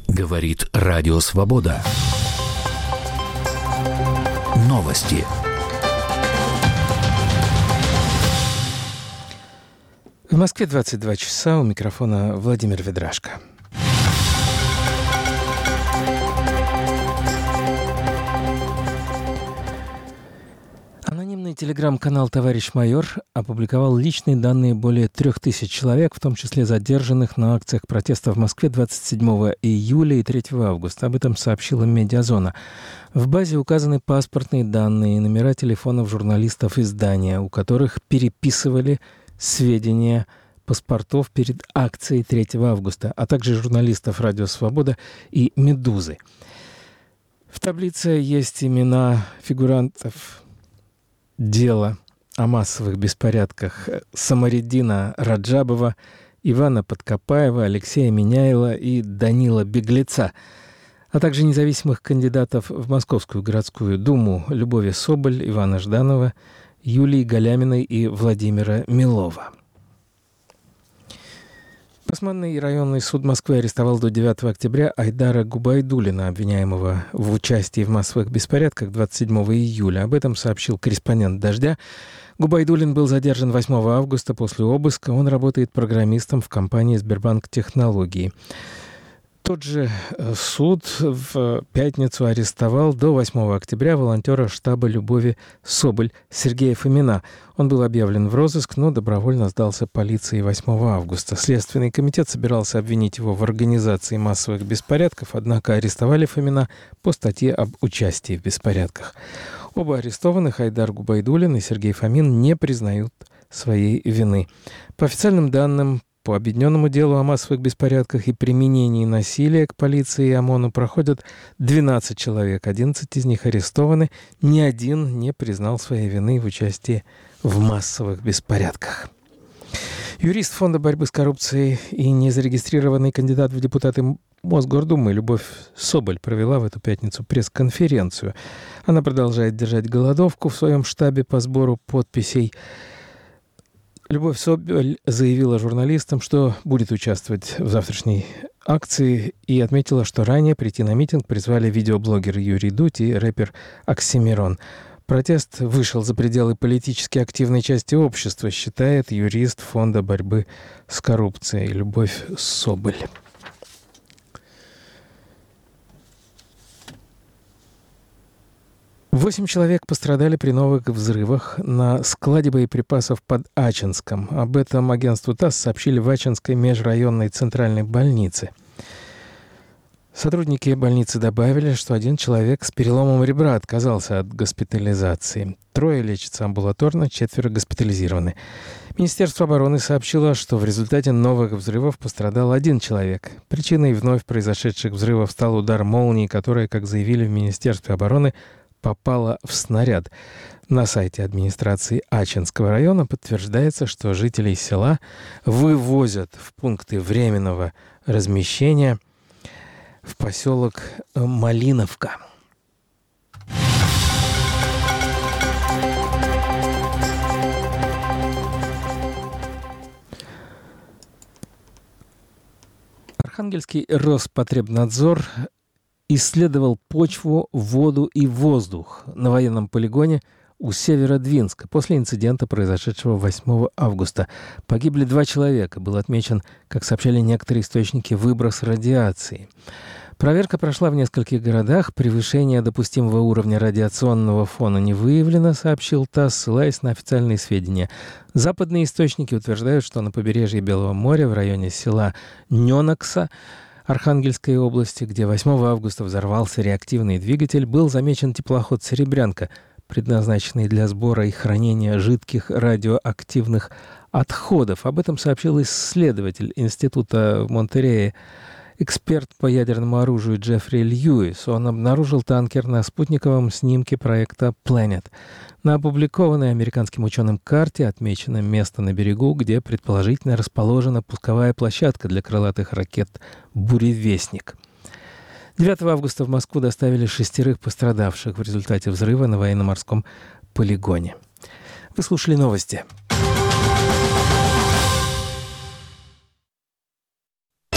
Говорит Радио Свобода. Новости. В Москве 22 часа. У микрофона Владимир Ведрашко. Анонимный телеграм-канал «Товарищ майор» опубликовал личные данные более 3000 человек, в том числе задержанных на акциях протеста в Москве 27 июля и 3 августа. Об этом сообщила «Медиазона». В базе указаны паспортные данные и номера телефонов журналистов издания, у которых переписывали сведения паспортов перед акцией 3 августа, а также журналистов «Радио Свобода» и «Медузы». В таблице есть имена фигурантов дела о массовых беспорядках Самариддина Раджабова, Ивана Подкопаева, Алексея Миняйла и Данила Беглеца, а также независимых кандидатов в Московскую городскую думу Любови Соболь, Ивана Жданова, Юлии Галяминой и Владимира Милова. Басманный районный суд Москвы арестовал до 9 октября Айдара Губайдуллина, обвиняемого в участии в массовых беспорядках 27 июля. Об этом сообщил корреспондент «Дождя». Губайдуллин был задержан 8 августа после обыска. Он работает программистом в компании «Сбербанк Технологии». Тот же суд в пятницу арестовал до 8 октября волонтера штаба Любови Соболь Сергея Фомина. Он был объявлен в розыск, но добровольно сдался полиции 8 августа. Следственный комитет собирался обвинить его в организации массовых беспорядков, однако арестовали Фомина по статье об участии в беспорядках. Оба арестованных, Айдар Губайдуллин и Сергей Фомин, не признают своей вины. По официальным данным, по объединенному делу о массовых беспорядках и применении насилия к полиции и ОМОНу проходят 12 человек. 11 из них арестованы. Ни один не признал своей вины в участии в массовых беспорядках. Юрист Фонда борьбы с коррупцией и незарегистрированный кандидат в депутаты Мосгордумы Любовь Соболь провела в эту пятницу пресс-конференцию. Она продолжает держать голодовку в своем штабе по сбору подписей. Любовь Соболь заявила журналистам, что будет участвовать в завтрашней акции, и отметила, что ранее прийти на митинг призвали видеоблогер Юрий Дудь и рэпер Оксимирон. Протест вышел за пределы политически активной части общества, считает юрист Фонда борьбы с коррупцией Любовь Соболь. 8 человек пострадали при новых взрывах на складе боеприпасов под Ачинском. Об этом агентству ТАСС сообщили в Ачинской межрайонной центральной больнице. Сотрудники больницы добавили, что один человек с переломом ребра отказался от госпитализации. 3 лечатся амбулаторно, 4 госпитализированы. Министерство обороны сообщило, что в результате новых взрывов пострадал 1 человек. Причиной вновь произошедших взрывов стал удар молнии, которая, как заявили в Министерстве обороны, попала в снаряд. На сайте администрации Ачинского района подтверждается, что жителей села вывозят в пункты временного размещения в поселок Малиновка. Архангельский Роспотребнадзор исследовал почву, воду и воздух на военном полигоне у Северодвинска после инцидента, произошедшего 8 августа. Погибли 2 человека. Был отмечен, как сообщали некоторые источники, выброс радиации. Проверка прошла в нескольких городах. Превышение допустимого уровня радиационного фона не выявлено, сообщил ТАСС, ссылаясь на официальные сведения. Западные источники утверждают, что на побережье Белого моря в районе села Ненокса Архангельской области, где 8 августа взорвался реактивный двигатель, был замечен теплоход «Серебрянка», предназначенный для сбора и хранения жидких радиоактивных отходов. Об этом сообщил исследователь Института в Монтерее, эксперт по ядерному оружию Джеффри Льюис. Он обнаружил танкер на спутниковом снимке проекта Planet. На опубликованной американским ученым карте отмечено место на берегу, где предположительно расположена пусковая площадка для крылатых ракет «Буревестник». 9 августа в Москву доставили 6 пострадавших в результате взрыва на военно-морском полигоне. Вы слушали новости.